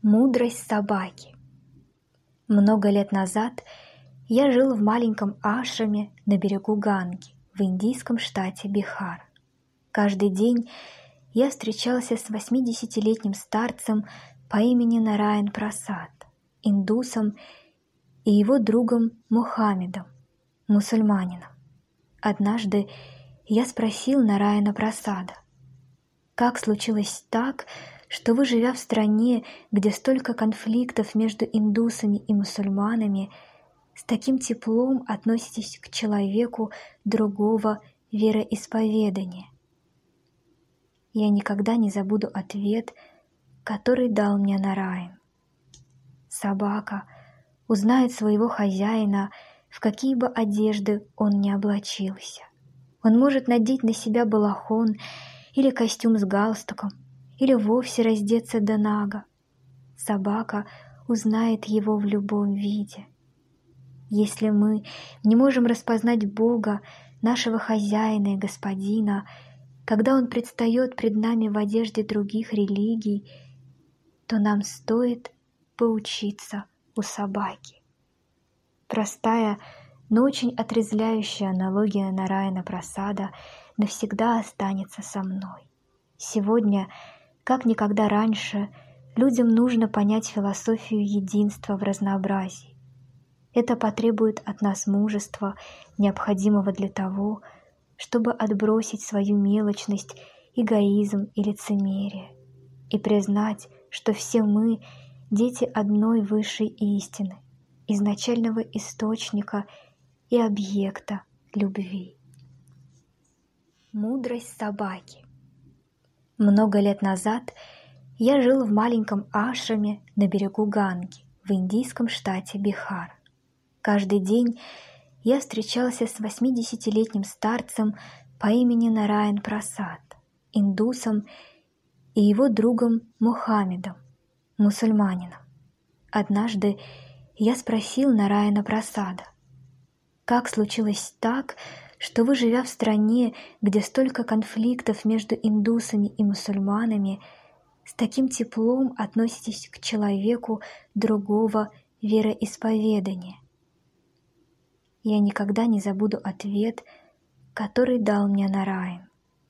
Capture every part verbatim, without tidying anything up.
Мудрость собаки. Много лет назад я жил в маленьком ашраме на берегу Ганги в индийском штате Бихар. Каждый день я встречался с восьмидесятилетним старцем по имени Нараян Прасад, индусом, и его другом Мухаммедом, мусульманином. Однажды я спросил Нараяна Прасада: «Как случилось так, что вы, живя в стране, где столько конфликтов между индусами и мусульманами, с таким теплом относитесь к человеку другого вероисповедания?» Я никогда не забуду ответ, который дал мне Нараян. Собака узнает своего хозяина, в какие бы одежды он ни облачился. Он может надеть на себя балахон или костюм с галстуком, или вовсе раздеться до нага. Собака узнает его в любом виде. Если мы не можем распознать Бога, нашего хозяина и господина, когда Он предстает пред нами в одежде других религий, то нам стоит поучиться у собаки. Простая, но очень отрезвляющая аналогия Нараяна Прасада навсегда останется со мной. Сегодня, как никогда раньше, людям нужно понять философию единства в разнообразии. Это потребует от нас мужества, необходимого для того, чтобы отбросить свою мелочность, эгоизм и лицемерие, и признать, что все мы — дети одной высшей истины, изначального источника и объекта любви. Мудрость собаки. Много лет назад я жил в маленьком ашраме на берегу Ганги в индийском штате Бихар. Каждый день я встречался с восьмидесятилетним старцем по имени Нараян Прасад, индусом, и его другом Мухаммедом, мусульманином. Однажды я спросил Нараяна Прасада: «Как случилось так, что вы, живя в стране, где столько конфликтов между индусами и мусульманами, с таким теплом относитесь к человеку другого вероисповедания?» Я никогда не забуду ответ, который дал мне Нараян.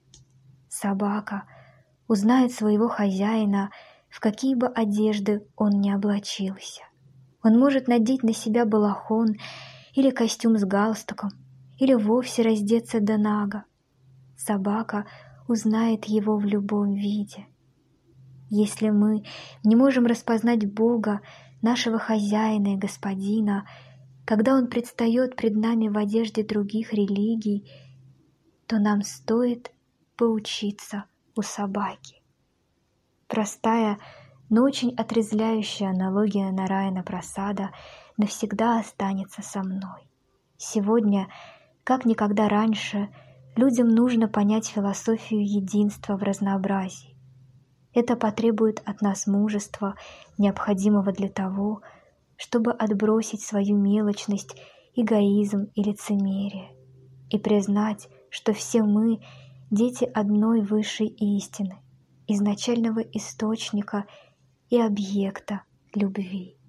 Собака узнает своего хозяина, в какие бы одежды он ни облачился. Он может надеть на себя балахон или костюм с галстуком, или вовсе раздеться до нага. Собака узнает его в любом виде. Если мы не можем распознать Бога, нашего хозяина и господина, когда Он предстает пред нами в одежде других религий, то нам стоит поучиться у собаки. Простая, но очень отрезвляющая аналогия Нараяна Прасада навсегда останется со мной. Сегодня, как никогда раньше, людям нужно понять философию единства в разнообразии. Это потребует от нас мужества, необходимого для того, чтобы отбросить свою мелочность, эгоизм и лицемерие, и признать, что все мы — дети одной высшей истины, изначального источника и объекта любви.